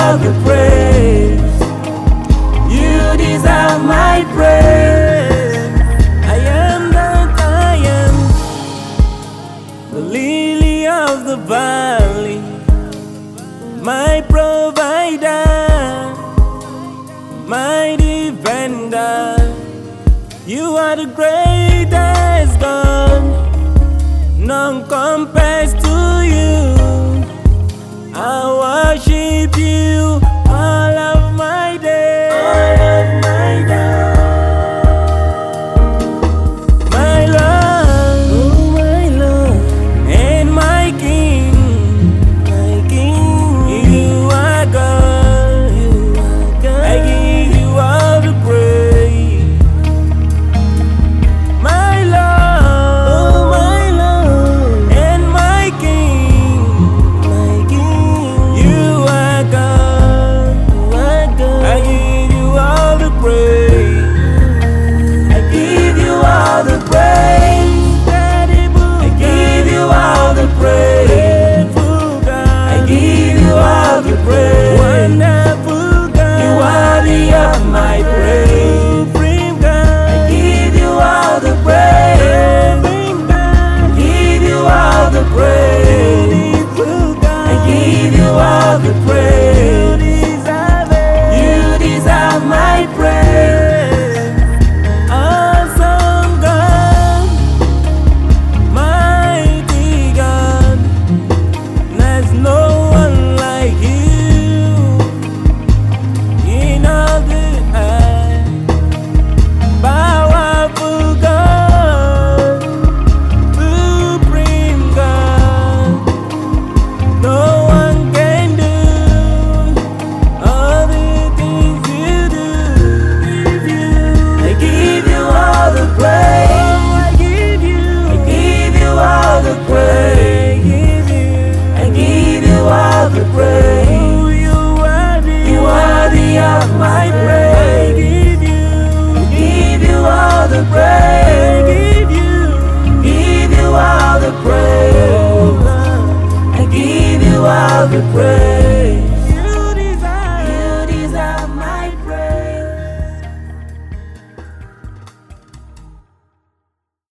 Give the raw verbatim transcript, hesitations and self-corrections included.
all the praise. You deserve my praise. I am that I am, the lily of the valley, my provider, my defender. You are the greatest God, none compares to you. I worship you all of my days, all of my days. My Lord, oh my Lord, and my King, my King. You are God, you are God. I give you all the praise. My Lord, oh my Lord, and my King, my King. You are God, you are God. I give you all the praise. I give you all the praise. I give you all the praise. I give you all the praise. Wonderful God, you are worthy of my praise. Supreme God, I give you all the praise. I give you all the praise. I give you all the praise. You deserve my praise. Awesome God, mighty God, there's no one like you in all the earth. Powerful God, supreme God, no one can do all the things you do. I give you all the praise. I give you, I give you all the praise. I give you all the praise. You worthy, you worthy of my praise. I give you, give you all the praise. I give you, give you all the praise. I give you all the praise.